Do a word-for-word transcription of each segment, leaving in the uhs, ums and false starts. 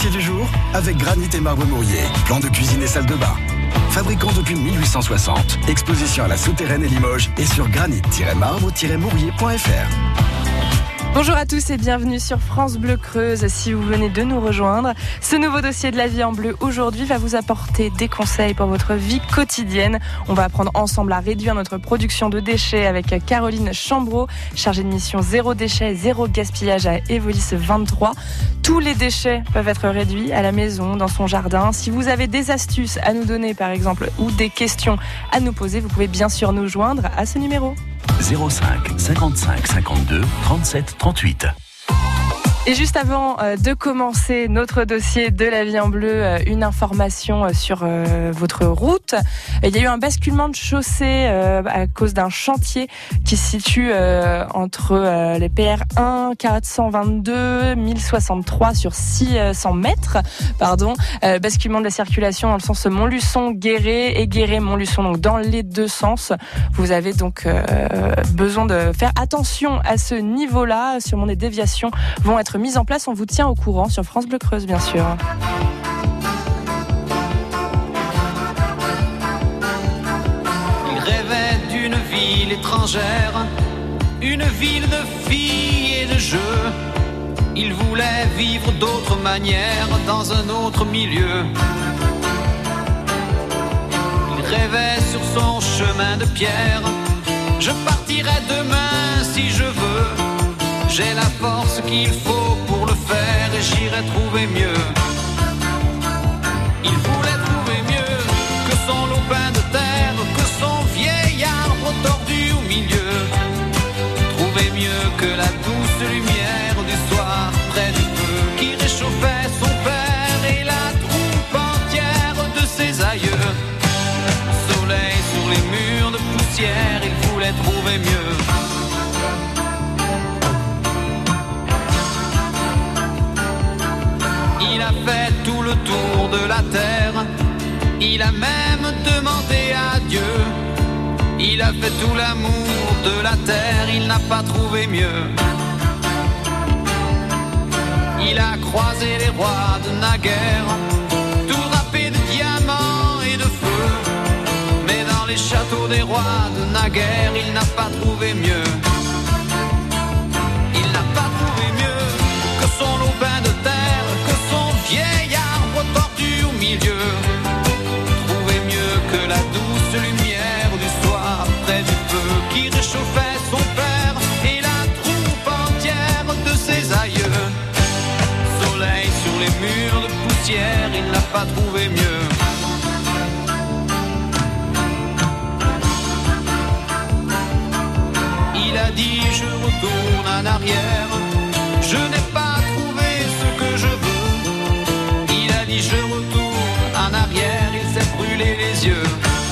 dossier du jour avec Granit et Marbre Mourier. Plan de cuisine et salle de bain. Fabricant depuis mille huit cent soixante. Exposition à la Souterraine et Limoges et sur granit tiret marbre tiret mourier point f r. Bonjour à tous et bienvenue sur France Bleu Creuse. Si vous venez de nous rejoindre, ce nouveau dossier de la vie en bleu aujourd'hui va vous apporter des conseils pour votre vie quotidienne. On va apprendre ensemble à réduire notre production de déchets avec Caroline Chambreau, chargée de mission zéro déchet, zéro gaspillage à Evolis vingt-trois. Tous les déchets peuvent être réduits à la maison, dans son jardin. Si vous avez des astuces à nous donner par exemple ou des questions à nous poser, vous pouvez bien sûr nous joindre à ce numéro. zéro cinq cinquante-cinq cinquante-deux trente-sept trente-huit. Et juste avant euh, de commencer notre dossier de la vie en bleu, euh, une information euh, sur euh, votre route. Il y a eu un basculement de chaussée euh, à cause d'un chantier qui se situe euh, entre euh, les P R un, quatre cent vingt-deux, mille soixante-trois sur six cents mètres. Pardon. Euh, basculement de la circulation dans le sens Montluçon-Guéret et Guéret-Montluçon, donc dans les deux sens. Vous avez donc euh, besoin de faire attention à ce niveau-là. Sûrement des déviations vont être mise en place, on vous tient au courant sur France Bleu Creuse, bien sûr. Il rêvait d'une ville étrangère, une ville de filles et de jeux. Il voulait vivre d'autres manières dans un autre milieu. Il rêvait sur son chemin de pierre. Je partirai demain si je veux. J'ai la force qu'il faut pour le faire et j'irai trouver mieux. Il voulait trouver mieux que son lopin de terre, que son vieil arbre tordu au milieu. Trouver mieux que la douce lumière du soir près du feu qui réchauffait son père et la troupe entière de ses aïeux. Soleil sur les murs de poussière, il voulait trouver mieux. Il a fait tout le tour de la terre. Il a même demandé à Dieu. Il a fait tout l'amour de la terre. Il n'a pas trouvé mieux. Il a croisé les rois de naguère, tout drapés de diamants et de feu. Mais dans les châteaux des rois de naguère, il n'a pas trouvé mieux. Il n'a pas trouvé mieux que son lopin de terre, que son vieil arbre tordu au milieu. Trouver mieux que la douce lumière du soir près du feu qui réchauffait son père et la troupe entière de ses aïeux. Soleil sur les murs de poussière, il n'a pas trouvé mieux. Il a dit je retourne en arrière, je n'ai pas trouvé ce que je veux. Il a dit je retourne en arrière, il s'est brûlé les yeux.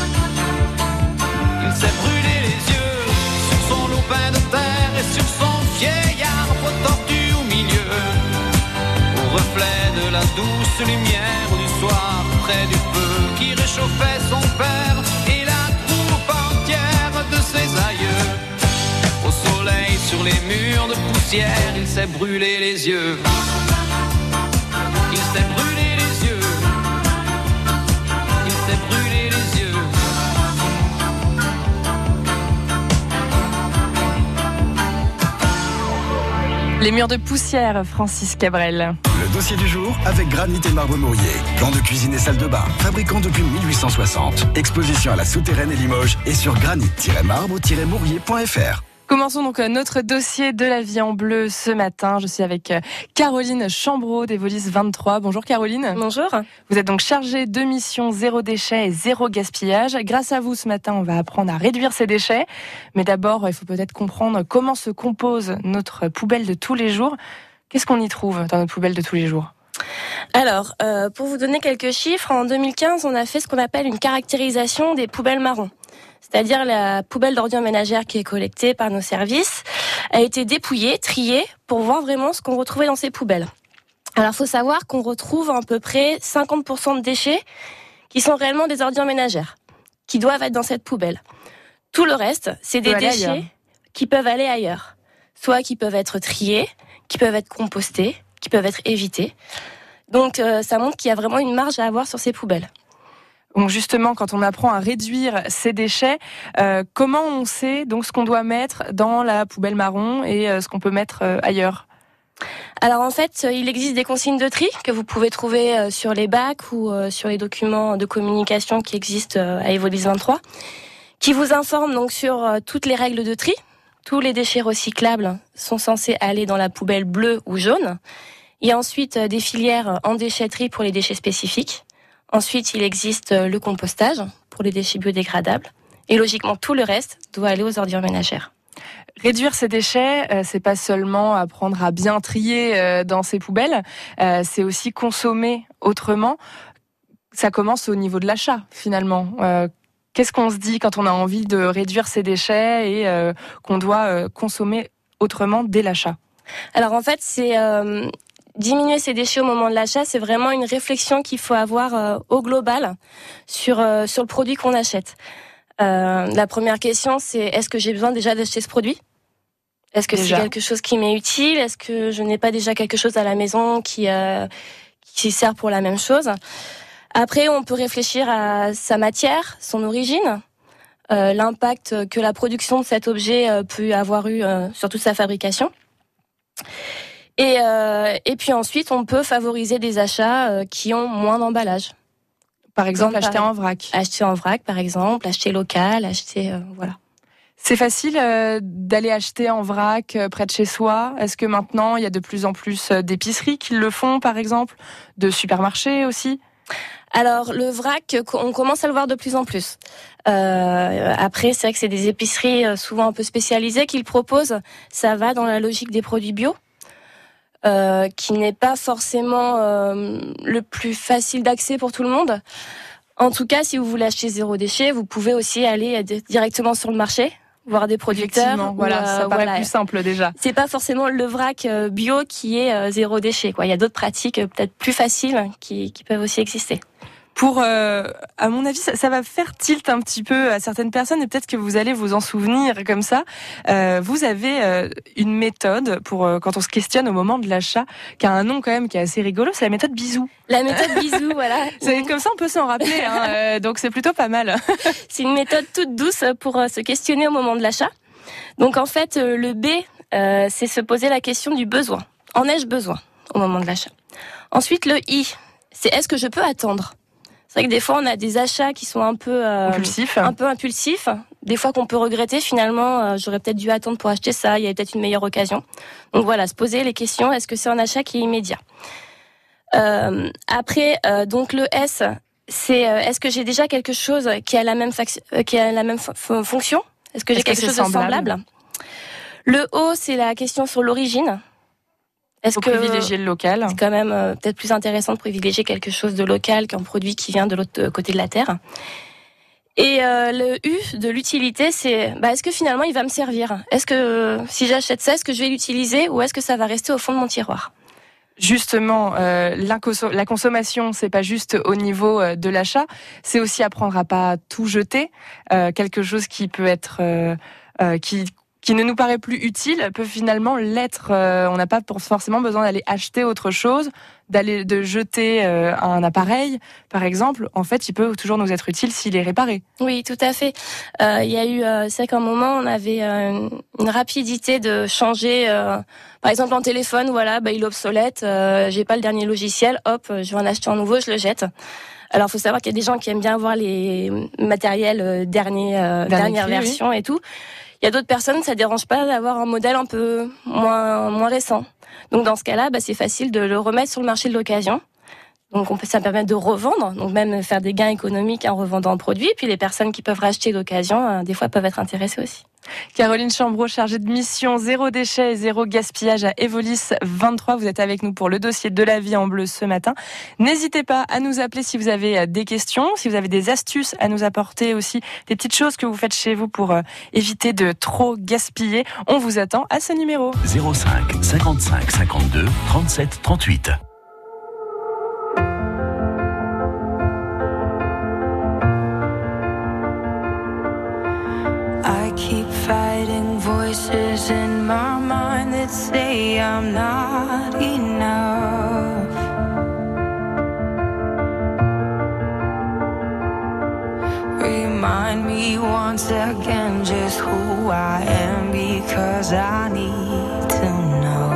Il s'est brûlé les yeux sur son lopin de terre et sur son vieil arbre tordu au milieu. Au reflet de la douce lumière du soir près du feu qui réchauffait son père et la troupe entière de ses aïeux. Au soleil sur les murs de poussière, il s'est brûlé les yeux. Il s'est brûlé les yeux. Il s'est brûlé les yeux. Les murs de poussière, Francis Cabrel. Le dossier du jour avec Granit et Marbre Mourier. Plan de cuisine et salle de bain. Fabricant depuis mille huit cent soixante. Exposition à la Souterraine et Limoges et sur granit tiret marbre tiret mourier point f r. Commençons donc notre dossier de la vie en bleu ce matin. Je suis avec Caroline Chambreau d'Evolis vingt-trois. Bonjour Caroline. Bonjour. Vous êtes donc chargée de mission zéro déchet et zéro gaspillage. Grâce à vous ce matin, on va apprendre à réduire ces déchets. Mais d'abord, il faut peut-être comprendre comment se compose notre poubelle de tous les jours. Qu'est-ce qu'on y trouve dans notre poubelle de tous les jours ? Alors, euh, pour vous donner quelques chiffres, en deux mille quinze, on a fait ce qu'on appelle une caractérisation des poubelles marrons. C'est-à-dire la poubelle d'ordures ménagères qui est collectée par nos services a été dépouillée, triée, pour voir vraiment ce qu'on retrouvait dans ces poubelles. Alors, il faut savoir qu'on retrouve à peu près cinquante pour cent de déchets qui sont réellement des ordures ménagères, qui doivent être dans cette poubelle. Tout le reste, c'est des déchets ailleurs. qui peuvent aller ailleurs. Soit qui peuvent être triés, qui peuvent être compostés, qui peuvent être évités. Donc euh, ça montre qu'il y a vraiment une marge à avoir sur ces poubelles. Donc justement, quand on apprend à réduire ces déchets, euh, comment on sait donc ce qu'on doit mettre dans la poubelle marron et euh, ce qu'on peut mettre euh, ailleurs ? Alors en fait, il existe des consignes de tri que vous pouvez trouver sur les bacs ou sur les documents de communication qui existent à Evolis vingt-trois, qui vous informent donc sur toutes les règles de tri. Tous les déchets recyclables sont censés aller dans la poubelle bleue ou jaune. Il y a ensuite des filières en déchetterie pour les déchets spécifiques. Ensuite, il existe le compostage pour les déchets biodégradables. Et logiquement, tout le reste doit aller aux ordures ménagères. Réduire ces déchets, euh, c'est pas seulement apprendre à bien trier euh, dans ces poubelles, euh, c'est aussi consommer autrement. Ça commence au niveau de l'achat, finalement. Euh, qu'est-ce qu'on se dit quand on a envie de réduire ces déchets et euh, qu'on doit euh, consommer autrement dès l'achat ? Alors en fait, c'est euh, diminuer ces déchets au moment de l'achat, c'est vraiment une réflexion qu'il faut avoir euh, au global sur euh, sur le produit qu'on achète. Euh, la première question, c'est est-ce que j'ai besoin déjà d'acheter ce produit ? Est-ce que déjà. C'est quelque chose qui m'est utile ? Est-ce que je n'ai pas déjà quelque chose à la maison qui euh, qui sert pour la même chose ? Après, on peut réfléchir à sa matière, son origine, euh, l'impact que la production de cet objet euh, peut avoir eu euh, sur toute sa fabrication. Et euh, et puis ensuite, on peut favoriser des achats euh, qui ont moins d'emballage. Par exemple, Donc, acheter par... en vrac. Acheter en vrac, par exemple, acheter local, acheter euh, voilà. C'est facile euh, d'aller acheter en vrac euh, près de chez soi. Est-ce que maintenant il y a de plus en plus d'épiceries qui le font, par exemple, de supermarchés aussi ? Alors le vrac, on commence à le voir de plus en plus. Euh, après, c'est vrai que c'est des épiceries souvent un peu spécialisées qui le proposent. Ça va dans la logique des produits bio. Euh, qui n'est pas forcément euh, le plus facile d'accès pour tout le monde. En tout cas, si vous voulez acheter zéro déchet, vous pouvez aussi aller directement sur le marché, voir des producteurs. Voilà, ou, euh, ça paraît voilà. plus simple déjà. C'est pas forcément le vrac bio qui est euh, zéro déchet, quoi. Il y a d'autres pratiques euh, peut-être plus faciles qui, qui peuvent aussi exister. Pour, euh, à mon avis, ça, ça va faire tilt un petit peu à certaines personnes et peut-être que vous allez vous en souvenir comme ça. Euh, vous avez euh, une méthode pour euh, quand on se questionne au moment de l'achat, qui a un nom quand même qui est assez rigolo, c'est la méthode bisou. La méthode bisou, voilà. C'est comme ça, on peut s'en rappeler, hein, euh, donc c'est plutôt pas mal. C'est une méthode toute douce pour euh, se questionner au moment de l'achat. Donc en fait, euh, le B, euh, c'est se poser la question du besoin. En ai-je besoin au moment de l'achat ? Ensuite, le I, c'est est-ce que je peux attendre ? C'est vrai que des fois, on a des achats qui sont un peu euh, impulsifs. Un peu impulsifs. Des fois qu'on peut regretter, finalement, euh, j'aurais peut-être dû attendre pour acheter ça, il y avait peut-être une meilleure occasion. Donc voilà, se poser les questions, est-ce que c'est un achat qui est immédiat ? euh, Après, euh, donc le S, c'est euh, est-ce que j'ai déjà quelque chose qui a la même, fac- euh, qui a la même f- fonction ? Est-ce que j'ai est-ce quelque que chose semblable de semblable ? Le O, c'est la question sur l'origine. Est-ce Faut que privilégier le local ? C'est quand même euh, peut-être plus intéressant de privilégier quelque chose de local qu'un produit qui vient de l'autre côté de la terre. Et euh, le U de l'utilité, c'est bah, est-ce que finalement il va me servir ? Est-ce que euh, si j'achète ça, est-ce que je vais l'utiliser ou est-ce que ça va rester au fond de mon tiroir ? Justement, euh, la consommation, c'est pas juste au niveau de l'achat, c'est aussi apprendre à pas tout jeter. Euh, quelque chose qui peut être euh, euh, qui qui ne nous paraît plus utile peut finalement l'être. Euh, on n'a pas forcément besoin d'aller acheter autre chose, d'aller de jeter euh, un appareil, par exemple. En fait, il peut toujours nous être utile s'il est réparé. Oui, tout à fait. Euh, il y a eu, euh, c'est vrai qu'à un moment, on avait euh, une rapidité de changer. Euh, par exemple, un téléphone, voilà, bah, il est obsolète. Euh, j'ai pas le dernier logiciel. Hop, je vais en acheter un nouveau, je le jette. Alors, il faut savoir qu'il y a des gens qui aiment bien avoir les matériels euh, dernier, euh, dernière cri, version oui. et tout. Il y a d'autres personnes, ça dérange pas d'avoir un modèle un peu moins moins récent. Donc dans ce cas-là, bah, c'est facile de le remettre sur le marché de l'occasion. Donc on peut, ça permet de revendre, donc même faire des gains économiques en revendant le produit. Puis les personnes qui peuvent racheter d'occasion, euh, des fois peuvent être intéressées aussi. Caroline Chambreau, chargée de mission zéro déchet et zéro gaspillage à Evolis vingt-trois. Vous êtes avec nous pour le dossier de la vie en bleu ce matin. N'hésitez pas à nous appeler si vous avez des questions, si vous avez des astuces à nous apporter aussi, des petites choses que vous faites chez vous pour euh, éviter de trop gaspiller. On vous attend à ce numéro. zéro cinq cinquante-cinq cinquante-deux trente-sept trente-huit. Keep fighting voices in my mind that say I'm not enough. who I am because I need to know.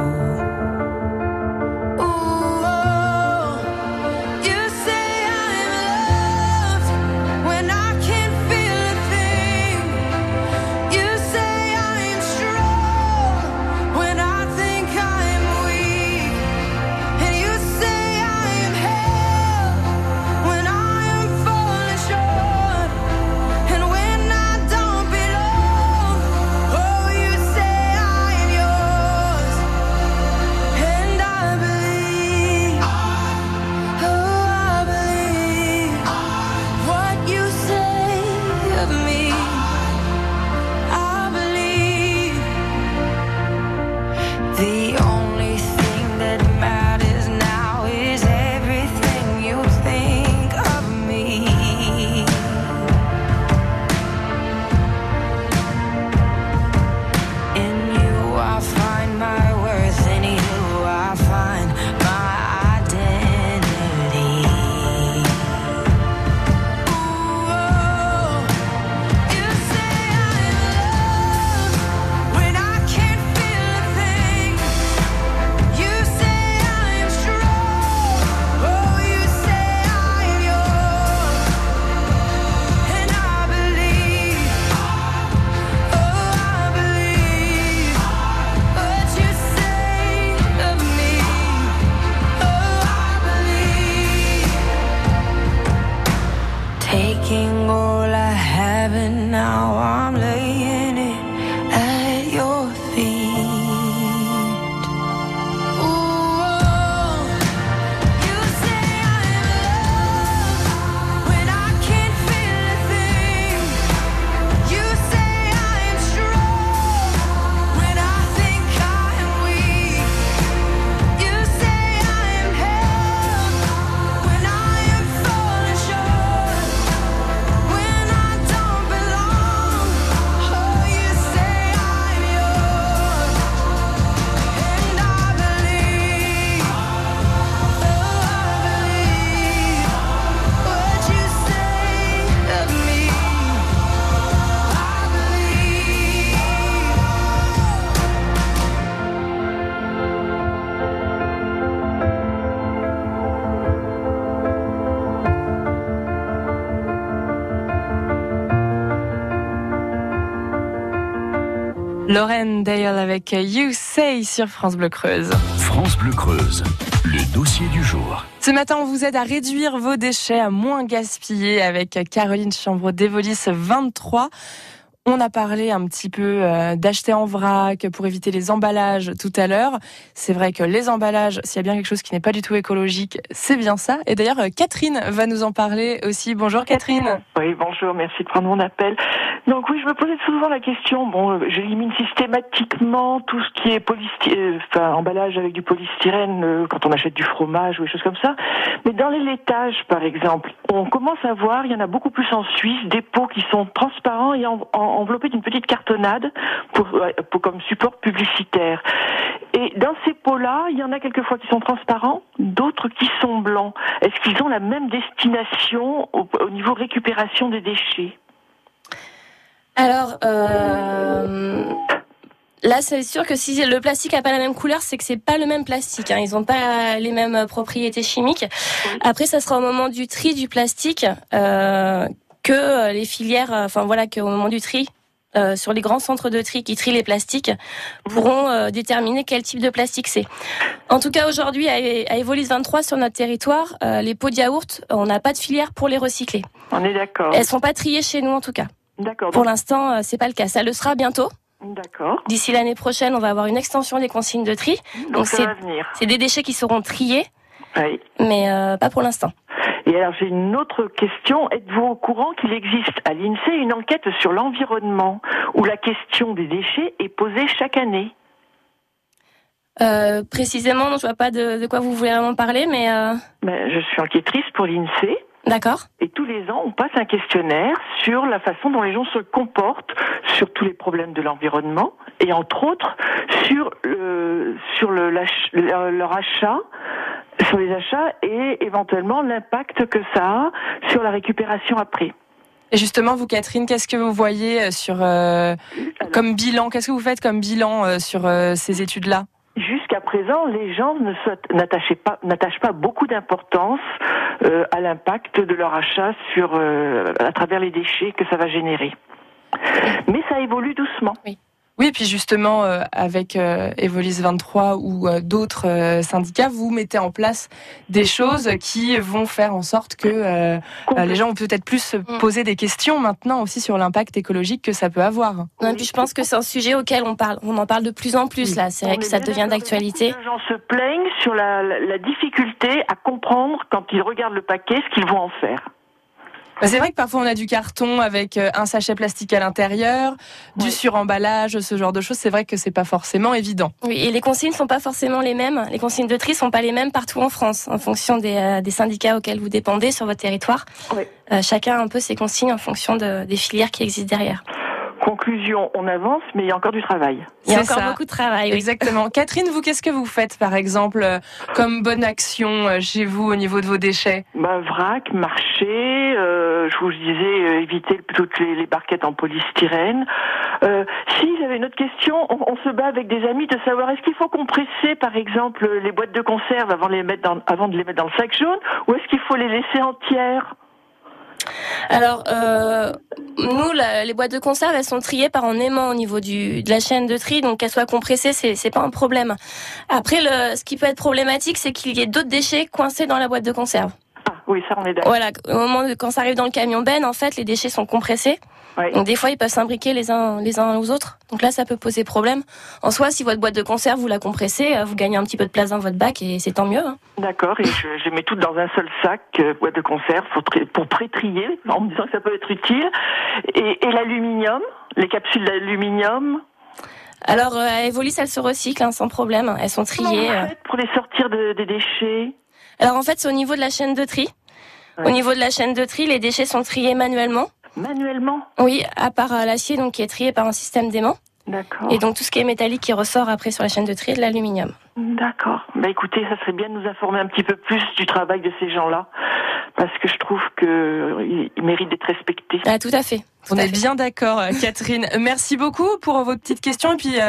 Taking all I have and now I'm laying it at your feet. Ooh, you say I'm loved when I can't feel a thing. You say I am strong when I think I am weak. You say I am held when I am falling short. When I don't belong, oh, you say I'm yours, and I believe, oh, I believe what you say of me. I believe. Lauren Dale avec You Say sur France Bleu Creuse. France Bleu Creuse, le dossier du jour. Ce matin, on vous aide à réduire vos déchets, à moins gaspiller avec Caroline Chambreau d'Evolis vingt-trois. On a parlé un petit peu euh, d'acheter en vrac pour éviter les emballages tout à l'heure. C'est vrai que les emballages, s'il y a bien quelque chose qui n'est pas du tout écologique, c'est bien ça. Et d'ailleurs, euh, Catherine va nous en parler aussi. Bonjour Catherine. Oui, bonjour, merci de prendre mon appel. Donc oui, je me posais souvent la question, bon, j'élimine systématiquement tout ce qui est polystyrène, enfin, emballage avec du polystyrène euh, quand on achète du fromage ou des choses comme ça. Mais dans les laitages, par exemple, on commence à voir, il y en a beaucoup plus en Suisse, des pots qui sont transparents et en, en, enveloppés d'une petite cartonnade pour, pour, comme support publicitaire. Et dans ces pots-là, il y en a quelquefois qui sont transparents, d'autres qui sont blancs. Est-ce qu'ils ont la même destination au, au niveau récupération des déchets ? Alors, euh, là, c'est sûr que si le plastique n'a pas la même couleur, c'est que c'est pas le même plastique. Hein. Ils n'ont pas les mêmes propriétés chimiques. Après, ça sera au moment du tri du plastique euh, que les filières, enfin voilà, qu'au moment du tri, euh, sur les grands centres de tri qui trient les plastiques, pourront euh, déterminer quel type de plastique c'est. En tout cas, aujourd'hui, à, à Evolis vingt-trois, sur notre territoire, euh, les pots de yaourt, on n'a pas de filière pour les recycler. On est d'accord. Elles sont pas triées chez nous, en tout cas. D'accord. Pour donc... l'instant, c'est pas le cas. Ça le sera bientôt. D'accord. D'ici l'année prochaine, on va avoir une extension des consignes de tri. Donc, Donc ça c'est, va venir. c'est des déchets qui seront triés, Oui. mais euh, pas pour l'instant. Et alors j'ai une autre question. Êtes-vous au courant qu'il existe à l'INSEE une enquête sur l'environnement où la question des déchets est posée chaque année ? Euh, précisément, non, je vois pas de, de quoi vous voulez vraiment parler, mais euh... ben, je suis enquêtrice pour l'INSEE. D'accord. Et tous les ans, on passe un questionnaire sur la façon dont les gens se comportent, sur tous les problèmes de l'environnement, et entre autres sur le, sur le, leur, leur achat, sur les achats et éventuellement l'impact que ça a sur la récupération après. Et justement, vous, Catherine, qu'est-ce que vous voyez sur euh, comme bilan? Qu'est-ce que vous faites comme bilan euh, sur euh, ces études-là? Jusqu'à présent, les gens ne n'attachent pas, n'attachent pas beaucoup d'importance euh, à l'impact de leur achat sur, euh, à travers les déchets que ça va générer. Mais ça évolue doucement. Oui. Oui, puis justement, euh, avec euh, Evolis vingt-trois ou euh, d'autres euh, syndicats, vous mettez en place des choses qui vont faire en sorte que euh, euh, les gens vont peut-être plus se poser des questions maintenant aussi sur l'impact écologique que ça peut avoir. Non, et puis je pense que c'est un sujet auquel on parle. On en parle de plus en plus, là. C'est vrai que ça devient d'actualité. Les gens se plaignent sur la, la, la difficulté à comprendre, quand ils regardent le paquet, ce qu'ils vont en faire. C'est vrai que parfois on a du carton avec un sachet plastique à l'intérieur, du oui. suremballage, ce genre de choses. C'est vrai que c'est pas forcément évident. Oui, et les consignes sont pas forcément les mêmes. Les consignes de tri sont pas les mêmes partout en France, en fonction des, euh, des syndicats auxquels vous dépendez sur votre territoire. Oui. Euh, chacun a un peu ses consignes en fonction de, des filières qui existent derrière. Conclusion, on avance, mais il y a encore du travail. Il y a c'est encore ça. beaucoup de travail. Oui. Exactement. Catherine, vous, qu'est-ce que vous faites, par exemple, comme bonne action chez vous au niveau de vos déchets? Bah, vrac, marché, euh, je vous disais, euh, éviter toutes les, les barquettes en polystyrène. Euh, si, j'avais une autre question. On, on se bat avec des amis de savoir, est-ce qu'il faut compresser, par exemple, les boîtes de conserve avant, les mettre dans, avant de les mettre dans le sac jaune, ou est-ce qu'il faut les laisser entières? Alors, euh, nous, la, les boîtes de conserve, elles sont triées par un aimant au niveau du, de la chaîne de tri, donc qu'elles soient compressées, c'est, c'est pas un problème. Après, le, ce qui peut être problématique, c'est qu'il y ait d'autres déchets coincés dans la boîte de conserve. Ah, oui, ça, on est d'accord. Voilà, au moment de, quand ça arrive dans le camion benne, en fait, les déchets sont compressés. Oui. Donc des fois, ils peuvent s'imbriquer les uns, les uns aux autres. Donc là, ça peut poser problème. En soi, si votre boîte de conserve, vous la compressez, vous gagnez un petit peu de place dans votre bac et c'est tant mieux. Hein. D'accord, et je, je les mets toutes dans un seul sac, euh, boîte de conserve, pour, tri- pour pré-trier, en me disant que ça peut être utile. Et, et l'aluminium, les capsules d'aluminium. Alors, euh, à Evolis, elles se recyclent, hein, sans problème. Elles sont triées. Comment vous faites pour les sortir de, des déchets? Alors en fait, c'est au niveau de la chaîne de tri. Ouais. Au niveau de la chaîne de tri, les déchets sont triés manuellement. Manuellement? Oui, à part euh, l'acier, donc qui est trié par un système d'aimant. D'accord. Et donc tout ce qui est métallique qui ressort après sur la chaîne de tri est de l'aluminium. D'accord. Bah écoutez, ça serait bien de nous informer un petit peu plus du travail de ces gens-là, parce que je trouve qu'ils méritent d'être respectés. Ah, tout à fait. Tout on à est fait. bien d'accord, Catherine. Merci beaucoup pour vos petites questions. Et puis, euh,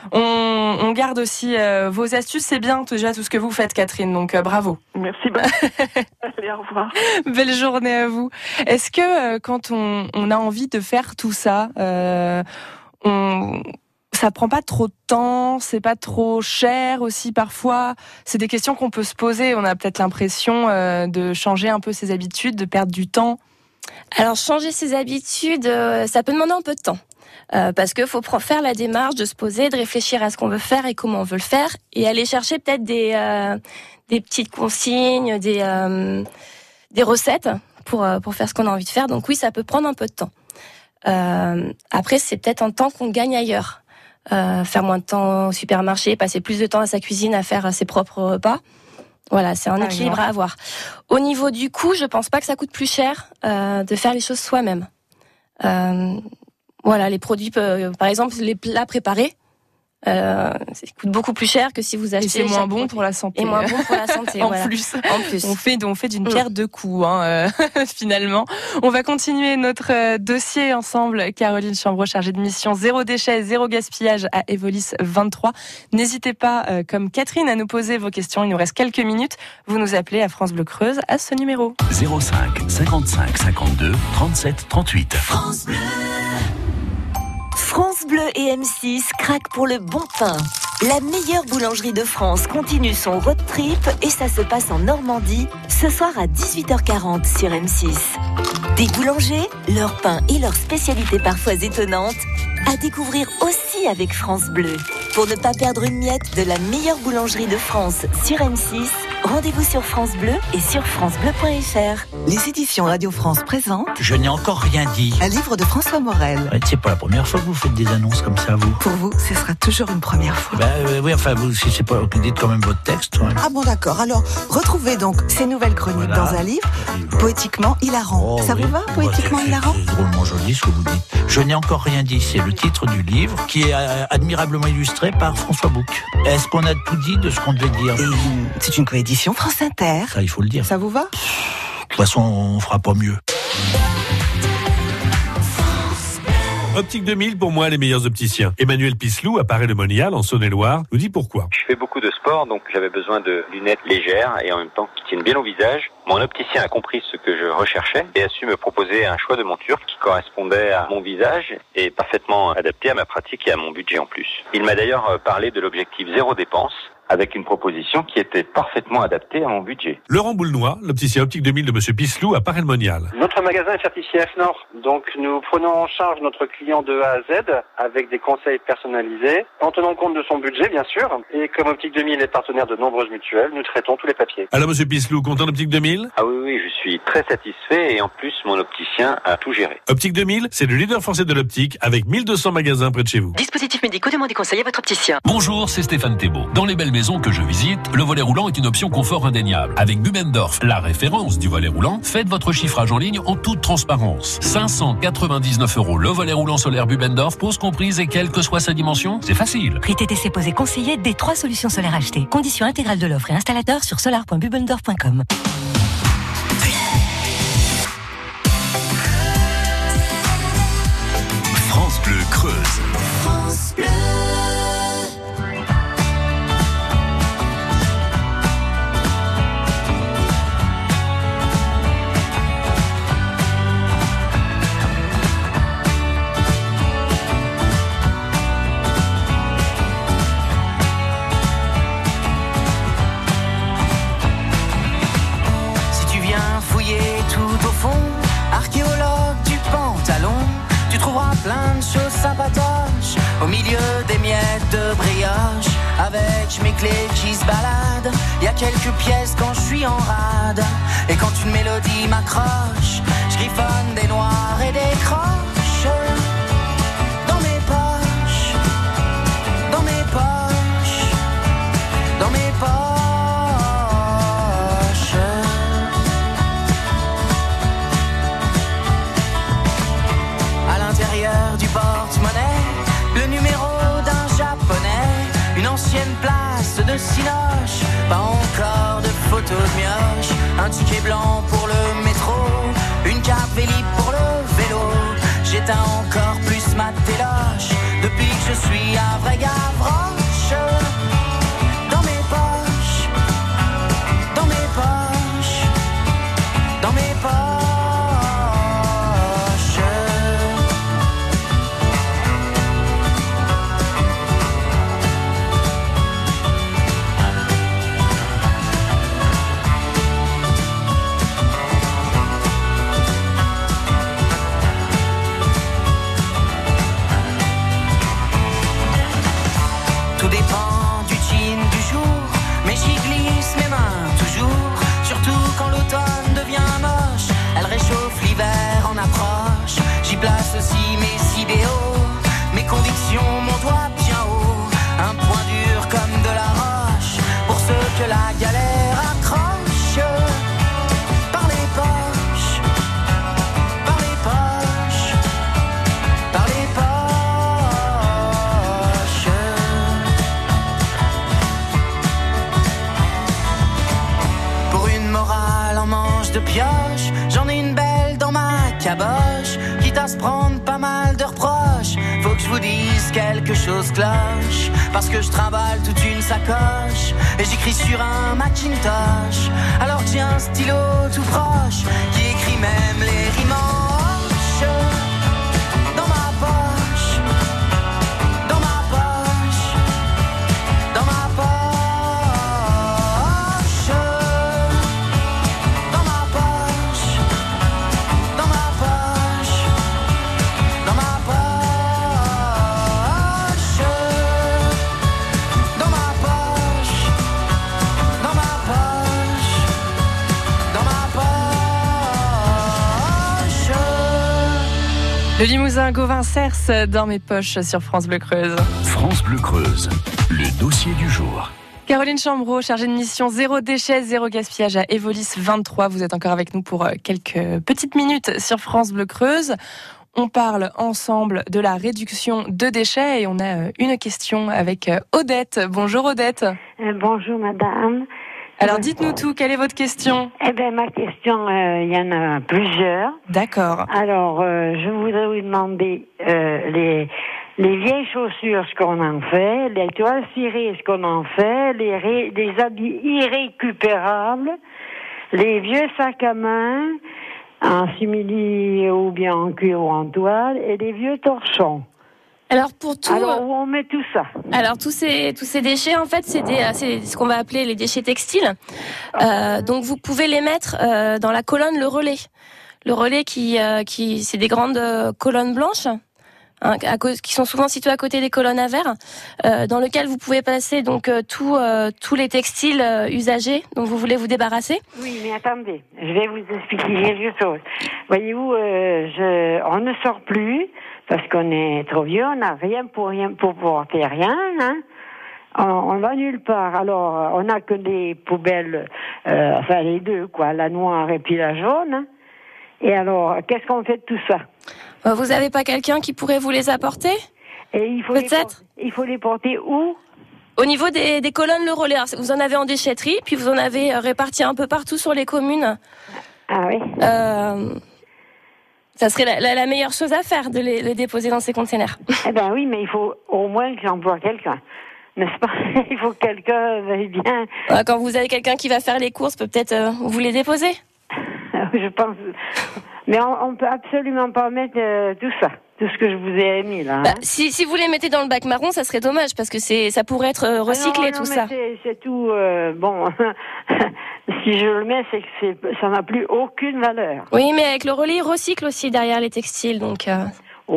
on, on garde aussi euh, vos astuces. C'est bien déjà tout ce que vous faites, Catherine. Donc, euh, bravo. Merci beaucoup. Allez, au revoir. Belle journée à vous. Est-ce que euh, quand on, on a envie de faire tout ça, euh, on... ça prend pas trop de temps, c'est pas trop cher aussi parfois. C'est des questions qu'on peut se poser. On a peut-être l'impression euh, de changer un peu ses habitudes, de perdre du temps. Alors changer ses habitudes, euh, ça peut demander un peu de temps. Euh, parce qu'il faut faire la démarche de se poser, de réfléchir à ce qu'on veut faire et comment on veut le faire, et aller chercher peut-être des, euh, des petites consignes, des, euh, des recettes pour, pour faire ce qu'on a envie de faire. Donc oui, ça peut prendre un peu de temps. Euh, après, c'est peut-être un temps qu'on gagne ailleurs. Euh, faire moins de temps au supermarché, passer plus de temps à sa cuisine à faire ses propres repas. Voilà, c'est un ah, équilibre non. à avoir. Au niveau du coût, je pense pas que ça coûte plus cher euh, de faire les choses soi-même. Euh, voilà, les produits, euh, par exemple, les plats préparés, euh, ça coûte beaucoup plus cher que si vous achetez. Et c'est moins bon produit. pour la santé. Et moins bon pour la santé. en, voilà. plus. en plus, on fait, on fait d'une pierre deux coups, hein, euh, finalement. On va continuer notre euh, dossier ensemble. Caroline Chambreau, chargée de mission zéro déchet, zéro gaspillage à Evolis vingt-trois. N'hésitez pas, euh, comme Catherine, à nous poser vos questions. Il nous reste quelques minutes. Vous nous appelez à France Bleu Creuse à ce numéro. zéro cinq cinquante-cinq cinquante-deux trente-sept trente-huit. France Bleu. France Bleu et M six craquent pour le bon pain. La meilleure boulangerie de France continue son road trip et ça se passe en Normandie ce soir à dix-huit heures quarante sur M six. Des boulangers, leur pain et leurs spécialités parfois étonnantes à découvrir aussi avec France Bleu. Pour ne pas perdre une miette de la meilleure boulangerie de France sur M six, rendez-vous sur France Bleu et sur francebleu point f r. Les éditions Radio France présentent Je n'ai encore rien dit. Un livre de François Morel. Ouais, c'est pas la première fois que vous faites des annonces comme ça, vous. Pour vous, ce sera toujours une première fois. Bah, euh, oui, enfin, vous, si c'est pas, vous dites quand même votre texte. Ouais. Ah bon, d'accord. Alors, retrouvez donc ces nouvelles chroniques voilà. dans un livre poétiquement hilarant. Oh, ça oui. vous va, poétiquement bah, hilarant? C'est drôlement joli ce que vous dites. Je n'ai encore rien dit, c'est le titre du livre qui est euh, admirablement illustré par François Bouc. Est-ce qu'on a tout dit de ce qu'on devait dire? Et c'est une coédition France Inter. Ça, il faut le dire. Ça vous va? De toute façon, on fera pas mieux. Optique deux mille, pour moi, les meilleurs opticiens. Emmanuel Pislou, à Paray-le-Monial, en Saône-et-Loire, nous dit pourquoi. Je fais beaucoup de sport, donc j'avais besoin de lunettes légères et en même temps qui tiennent bien au visage. Mon opticien a compris ce que je recherchais et a su me proposer un choix de monture qui correspondait à mon visage et parfaitement adapté à ma pratique et à mon budget en plus. Il m'a d'ailleurs parlé de l'objectif zéro dépense, avec une proposition qui était parfaitement adaptée à mon budget. Laurent Boulnois, l'opticien Optique deux mille de Monsieur Pislou à Paray-le-Monial. Notre magasin est certifié F N O R, donc nous prenons en charge notre client de A à Z avec des conseils personnalisés, en tenant compte de son budget bien sûr, et comme Optique deux mille est partenaire de nombreuses mutuelles, nous traitons tous les papiers. Alors Monsieur Pislou, content d'Optique deux mille ? Ah oui, oui, je suis très satisfait et en plus mon opticien a tout géré. Optique deux mille, c'est le leader français de l'optique avec mille deux cents magasins près de chez vous. Dispositifs médicaux, demandez conseil à votre opticien. Bonjour, c'est Stéphane Thébault. Dans les belles maisons que je visite, le volet roulant est une option confort indéniable. Avec Bubendorf, la référence du volet roulant, faites votre chiffrage en ligne en toute transparence. cinq cent quatre-vingt-dix-neuf euros le volet roulant solaire Bubendorf, pose comprise et quelle que soit sa dimension, c'est facile. Prix T T C posé conseillé des trois solutions solaires achetées. Conditions intégrales de l'offre et installateur sur solar point bubendorf point com. France Bleu Creuse. France Bleu. Plein de choses sympatoches au milieu des miettes de brioche. Avec mes clés qui se baladent, y a quelques pièces quand je suis en rade. Et quand une mélodie m'accroche, je griffonne des noirs et des croches. Dans mes poches, dans mes poches, dans mes poches. Du porte-monnaie, le numéro d'un japonais, une ancienne place de cinoche, pas encore de photos de mioche, un ticket blanc pour le métro, une carte Vélib pour le vélo. J'éteins encore plus ma téloche depuis que je suis un vrai Gavroche. Dans mes poches, dans mes poches, dans mes poches. Tout dépend du jean du jour, mais j'y glisse mes mains toujours. Surtout quand l'automne devient moche, elle réchauffe l'hiver en approche. J'y place aussi mes idéaux, mes convictions, mon doigt bien haut. Un point dur comme de la roche, pour ceux que la galère accroche. Par les poches, par les poches, par les poches. Morale en manche de pioche, j'en ai une belle dans ma caboche, quitte à se prendre pas mal de reproches. Faut que je vous dise quelque chose cloche, parce que je trimballe toute une sacoche et j'écris sur un Macintosh. Alors j'ai un stylo tout proche qui écrit même les rimes en hoche. Dans ma poche, dans ma poche, dans ma poche. Le Limousin Gauvin Cers dans mes poches sur France Bleu Creuse. France Bleu Creuse, le dossier du jour. Caroline Chambreau, chargée de mission zéro déchet, zéro gaspillage à Evolis vingt-trois. Vous êtes encore avec nous pour quelques petites minutes sur France Bleu Creuse. On parle ensemble de la réduction de déchets et on a une question avec Odette. Bonjour Odette. Euh, bonjour madame. Alors dites-nous tout, quelle est votre question? Eh bien, ma question, euh, il y en a plusieurs. D'accord. Alors, euh, je voudrais vous demander euh, les, les vieilles chaussures, ce qu'on en fait, les toiles cirées, ce qu'on en fait, les, ré, les habits irrécupérables, les vieux sacs à main, en simili ou bien en cuir ou en toile, et les vieux torchons. Alors pour tout, alors où on met tout ça? Alors tous ces tous ces déchets en fait c'est des c'est ce qu'on va appeler les déchets textiles. Euh, donc vous pouvez les mettre euh, dans la colonne le relais. Le relais qui euh, qui c'est des grandes euh, colonnes blanches hein, à cause qui sont souvent situées à côté des colonnes à verre euh, dans lequel vous pouvez passer donc euh, tout euh, tous les textiles euh, usagés dont vous voulez vous débarrasser. Oui, mais attendez, je vais vous expliquer quelque chose. Voyez-vous, euh, je on ne sort plus. Parce qu'on est trop vieux, on n'a rien pour rien pour porter rien, hein. On, on va nulle part. Alors, on n'a que des poubelles, euh, enfin les deux, quoi, la noire et puis la jaune. Hein. Et alors, qu'est-ce qu'on fait de tout ça? Vous avez pas quelqu'un qui pourrait vous les apporter? Et il faut peut-être. Les, il faut les porter où? Au niveau des, des colonnes le relais. Alors, vous en avez en déchetterie, puis vous en avez répartis un peu partout sur les communes. Ah oui. Euh... Ça serait la, la, la meilleure chose à faire, de les, les déposer dans ces containers. Eh ben oui, mais il faut au moins que j'envoie quelqu'un, n'est-ce pas? Il faut que quelqu'un veuille bien. Quand vous avez quelqu'un qui va faire les courses, peut-être euh, vous les déposer. Je pense. Mais on, on peut absolument pas mettre euh, tout ça, tout ce que je vous ai mis là. Hein. Bah, si, si vous les mettez dans le bac marron, ça serait dommage parce que c'est, ça pourrait être euh, recyclé non, non, tout mais ça. C'est, c'est tout. Euh, bon, si je le mets, c'est que c'est, ça n'a plus aucune valeur. Oui, mais avec le relais, il recycle aussi derrière les textiles, donc. Euh... Oh,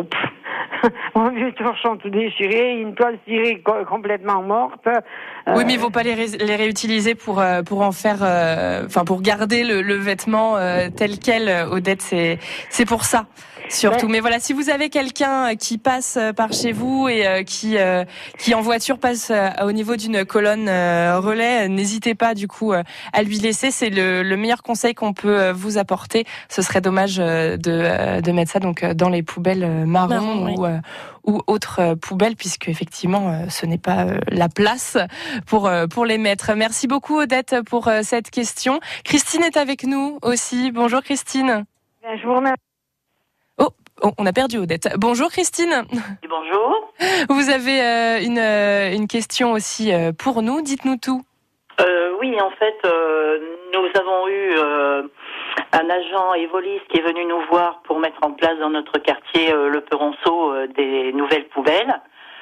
mon vieux torchon tout déchiré, une toile cirée co- complètement morte. Euh... Oui, mais il ne faut pas les, ré- les réutiliser pour euh, pour en faire, enfin euh, pour garder le, le vêtement euh, tel quel. Odette, c'est c'est pour ça. Surtout, ouais. Mais voilà, si vous avez quelqu'un qui passe par chez vous et euh, qui euh, qui en voiture passe euh, au niveau d'une colonne euh, relais, n'hésitez pas du coup euh, à lui laisser. C'est le, le meilleur conseil qu'on peut euh, vous apporter. Ce serait dommage euh, de euh, de mettre ça donc dans les poubelles euh, marron Marron, ou oui. euh, ou autres euh, poubelles, puisque effectivement euh, ce n'est pas euh, la place pour euh, pour les mettre. Merci beaucoup Odette pour euh, cette question. Christine est avec nous aussi. Bonjour Christine. Ben, je vous remercie. Oh, on a perdu Odette. Bonjour Christine. Bonjour. Vous avez euh, une, euh, une question aussi euh, pour nous. Dites-nous tout. Euh, oui, en fait, euh, nous avons eu euh, un agent Evolis qui est venu nous voir pour mettre en place dans notre quartier euh, le Peronceau euh, des nouvelles poubelles.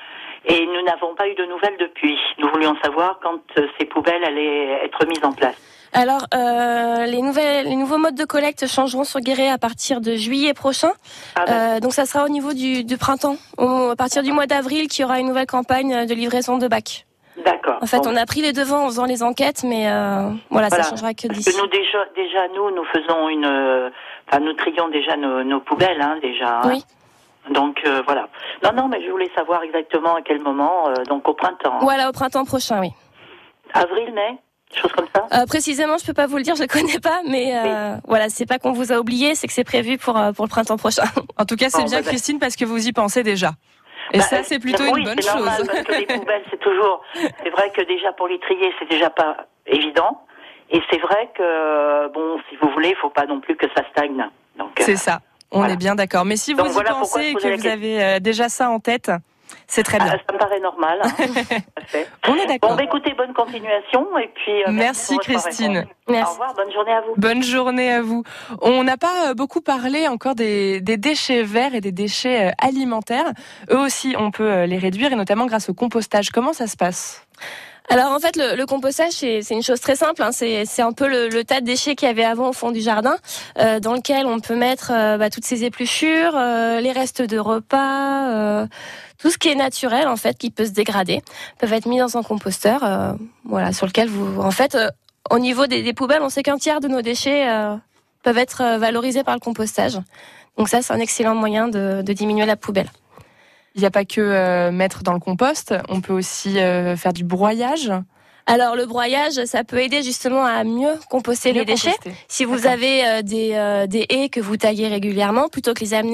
Et nous n'avons pas eu de nouvelles depuis. Nous voulions savoir quand euh, ces poubelles allaient être mises en place. Alors, euh, les nouvelles, les nouveaux modes de collecte changeront sur Guéret à partir de juillet prochain. Ah ben. euh, donc, ça sera au niveau du, du printemps. Au, à partir du mois d'avril, qu'il y aura une nouvelle campagne de livraison de bacs. D'accord. En fait, bon. on a pris les devants en faisant les enquêtes, mais euh, voilà, voilà, ça changera que d'ici. Parce que nous déjà, déjà nous, nous faisons une, enfin, nous trions déjà nos, nos poubelles, hein, déjà. Oui. Donc euh, voilà. Non, non, mais je voulais savoir exactement à quel moment. Euh, donc au printemps. Voilà, au printemps prochain, oui. Avril, mai. Chose comme ça. Euh, précisément, je peux pas vous le dire, je connais pas, mais euh, oui. Voilà, c'est pas qu'on vous a oublié, c'est que c'est prévu pour pour le printemps prochain. En tout cas, c'est oh, bien bah, Christine parce que vous y pensez déjà. Et bah, ça, c'est plutôt oui, une bonne c'est normal, chose. Parce que les poubelles, c'est toujours. C'est vrai que déjà pour les trier, c'est déjà pas évident. Et c'est vrai que bon, si vous voulez, il faut pas non plus que ça stagne. Donc. C'est euh, ça. On voilà. est bien d'accord. Mais si vous Donc, y voilà pensez et que vous avez euh, déjà ça en tête. C'est très bien. Ah, ça me paraît normal. Hein. On est d'accord. Bon, bah, écoutez, bonne continuation et puis. Euh, merci, merci Christine. Merci. Au revoir, bonne journée à vous. Bonne journée à vous. On n'a pas beaucoup parlé encore des, des déchets verts et des déchets alimentaires. Eux aussi, on peut les réduire et notamment grâce au compostage. Comment ça se passe ? Alors en fait le, le compostage c'est, c'est une chose très simple, hein. c'est, c'est un peu le, le tas de déchets qu'il y avait avant au fond du jardin, euh, dans lequel on peut mettre euh, bah, toutes ces épluchures, euh, les restes de repas, euh, tout ce qui est naturel en fait qui peut se dégrader, peuvent être mis dans un composteur, euh, voilà sur lequel vous en fait euh, au niveau des, des poubelles on sait qu'un tiers de nos déchets euh, peuvent être valorisés par le compostage, donc ça c'est un excellent moyen de, de diminuer la poubelle. Il n'y a pas que euh, mettre dans le compost, on peut aussi euh, faire du broyage. Alors le broyage, ça peut aider justement à mieux composter mieux les déchets. Composter. Si vous D'accord. avez euh, des, euh, des haies que vous taillez régulièrement, plutôt que les amener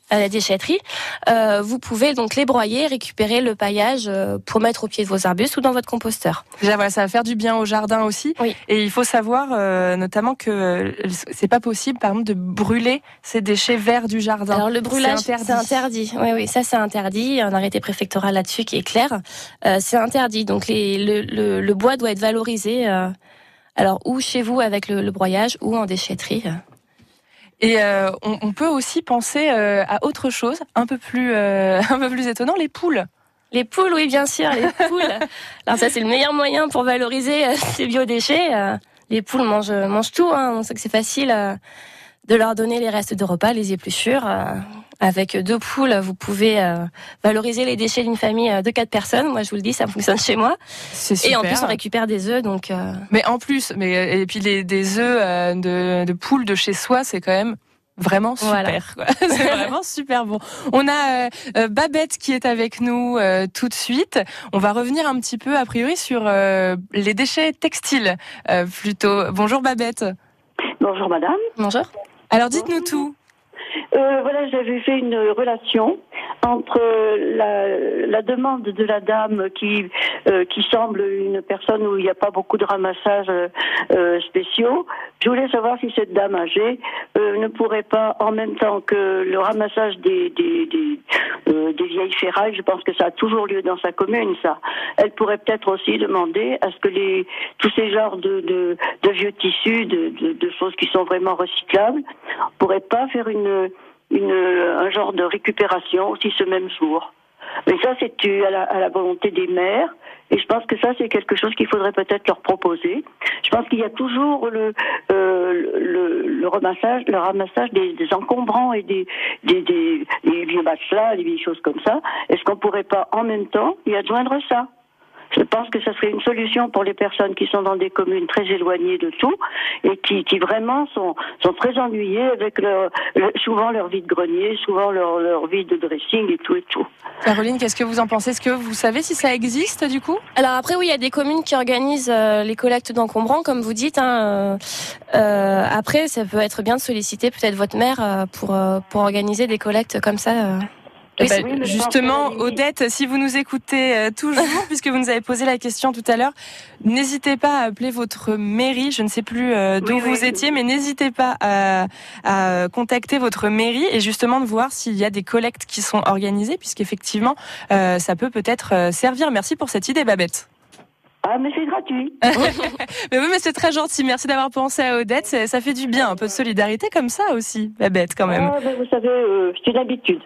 à la déchetterie, euh, vous pouvez donc les broyer, récupérer le paillage euh, pour mettre au pied de vos arbustes ou dans votre composteur. Déjà voilà, ça va faire du bien au jardin aussi. Oui. Et il faut savoir euh, notamment que euh, c'est pas possible par exemple de brûler ces déchets verts du jardin. Alors le brûlage, c'est interdit. C'est interdit. Oui, oui, ça c'est interdit. Il y a un arrêté préfectoral là-dessus qui est clair. Euh, c'est interdit. Donc les, le, le, le bois doit être valorisé. Euh, alors ou chez vous avec le, le broyage ou en déchetterie. Et euh, on, on peut aussi penser euh, à autre chose, un peu plus, euh, un peu plus étonnant, les poules. Les poules, oui, bien sûr, les poules. Alors ça, c'est le meilleur moyen pour valoriser euh, ces biodéchets. Euh, les poules mangent, mangent tout, hein. On sait que c'est facile euh, de leur donner les restes de repas, les épluchures. Euh, avec deux poules, vous pouvez euh, valoriser les déchets d'une famille de quatre personnes. Moi, je vous le dis, ça fonctionne chez moi. C'est super. Et en plus, on récupère des œufs, donc. Euh... Mais en plus, mais et puis les des œufs euh, de, de poules de chez soi, c'est quand même vraiment super. Voilà. Quoi. C'est vraiment super bon. On a euh, Babette qui est avec nous euh, tout de suite. On va revenir un petit peu a priori sur euh, les déchets textiles euh, plutôt. Bonjour Babette. Bonjour madame. Bonjour. Alors dites-nous tout. Euh, voilà, j'avais fait une relation entre la, la demande de la dame qui euh, qui semble une personne où il n'y a pas beaucoup de ramassages euh, spéciaux. Je voulais savoir si cette dame âgée euh, ne pourrait pas, en même temps que le ramassage des des des, euh, des vieilles ferrailles, je pense que ça a toujours lieu dans sa commune, ça. Elle pourrait peut-être aussi demander à ce que les tous ces genres de de, de vieux tissus, de, de de choses qui sont vraiment recyclables, pourrait pas faire une Une, un genre de récupération aussi ce même jour. Mais ça, c'est dû à la, à la volonté des maires. Et je pense que ça, c'est quelque chose qu'il faudrait peut-être leur proposer. Je pense qu'il y a toujours le, euh, le, le ramassage, le ramassage des, des encombrants et des, des, des, des vieux matelas, des vieilles choses comme ça. Est-ce qu'on pourrait pas, en même temps, y adjoindre ça? Je pense que ça serait une solution pour les personnes qui sont dans des communes très éloignées de tout et qui, qui vraiment sont, sont très ennuyées avec leur, leur, souvent leur vide-grenier, souvent leur, leur vide de dressing et tout et tout. Caroline, qu'est-ce que vous en pensez? Est-ce que vous savez si ça existe du coup? Alors après, oui, il y a des communes qui organisent euh, les collectes d'encombrants, comme vous dites. Hein, euh, après, ça peut être bien de solliciter peut-être votre maire euh, pour, euh, pour organiser des collectes comme ça. Euh. Oui, bah, oui, justement, Odette, si vous nous écoutez euh, toujours, puisque vous nous avez posé la question tout à l'heure, n'hésitez pas à appeler votre mairie. Je ne sais plus euh, d'où oui, vous oui, étiez, oui. mais n'hésitez pas à, à contacter votre mairie et justement de voir s'il y a des collectes qui sont organisées, puisqu'effectivement, euh, ça peut peut-être euh, servir. Merci pour cette idée, Babette. Ah, mais c'est gratuit. Mais oui, mais c'est très gentil. Merci d'avoir pensé à Odette. Ça fait du bien, un peu de solidarité comme ça aussi, Babette, quand même. Ah, ben vous savez, euh, c'est une habitude.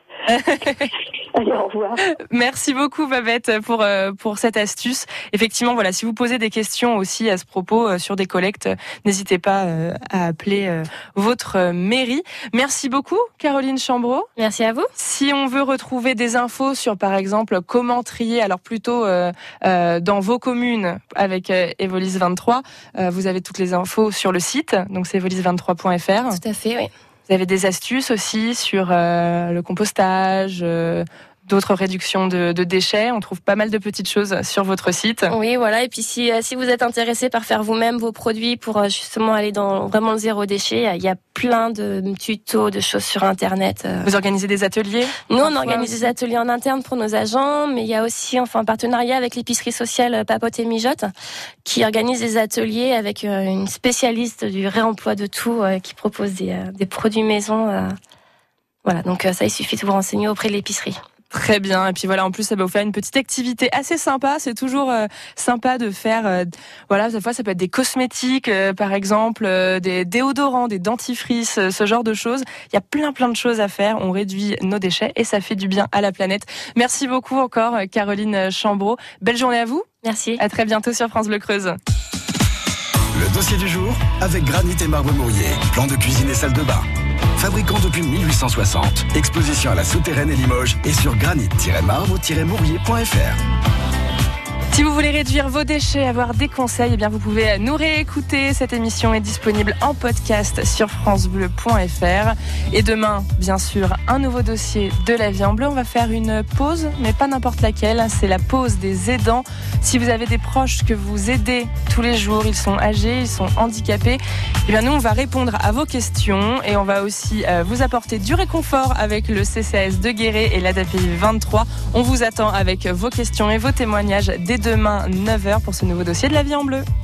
Allez, au revoir. Merci beaucoup, Babette, pour euh, pour cette astuce. Effectivement, voilà, si vous posez des questions aussi à ce propos euh, sur des collectes, n'hésitez pas euh, à appeler euh, votre mairie. Merci beaucoup, Caroline Chambreau. Merci à vous. Si on veut retrouver des infos sur, par exemple, comment trier, alors plutôt euh, euh, dans vos communes avec euh, Evolis vingt-trois, euh, vous avez toutes les infos sur le site, donc c'est evolis vingt-trois point f r. Tout à fait, oui. Vous avez des astuces aussi sur euh, le compostage, euh, d'autres réductions de, de déchets. On trouve pas mal de petites choses sur votre site. Oui, voilà. Et puis si, si vous êtes intéressé par faire vous-même vos produits pour justement aller dans vraiment le zéro déchet, il y a plein de tutos, de choses sur Internet. Vous organisez des ateliers? Nous, on organise des ateliers en interne pour nos agents, mais il y a aussi enfin, un partenariat avec l'épicerie sociale Papote et Mijote qui organise des ateliers avec une spécialiste du réemploi de tout qui propose des, des produits maison. Voilà, donc ça, il suffit de vous renseigner auprès de l'épicerie. Très bien. Et puis voilà, en plus, ça va vous faire une petite activité assez sympa. C'est toujours euh, sympa de faire, euh, voilà, cette fois, ça peut être des cosmétiques, euh, par exemple, euh, des déodorants, des dentifrices, euh, ce genre de choses. Il y a plein, plein de choses à faire. On réduit nos déchets et ça fait du bien à la planète. Merci beaucoup encore, Caroline Chambreau. Belle journée à vous. Merci. À très bientôt sur France Bleu Creuse. Le dossier du jour avec Granit et Marbre Mourier. Plan de cuisine et salle de bain. Fabricant depuis mille huit cent soixante. Exposition à la Souterraine et Limoges et sur granit tiret marbre tiret mourier point f r. Si vous voulez réduire vos déchets, avoir des conseils, eh bien vous pouvez nous réécouter. Cette émission est disponible en podcast sur francebleu point f r. Et demain, bien sûr, un nouveau dossier de La Vie en Bleu. On va faire une pause, mais pas n'importe laquelle. C'est la pause des aidants. Si vous avez des proches que vous aidez tous les jours, ils sont âgés, ils sont handicapés, eh bien nous, on va répondre à vos questions et on va aussi euh, vous apporter du réconfort avec le C C A S de Guéret et l'A D A P I vingt-trois. On vous attend avec vos questions et vos témoignages dès demain neuf heures pour ce nouveau dossier de La Vie en Bleu.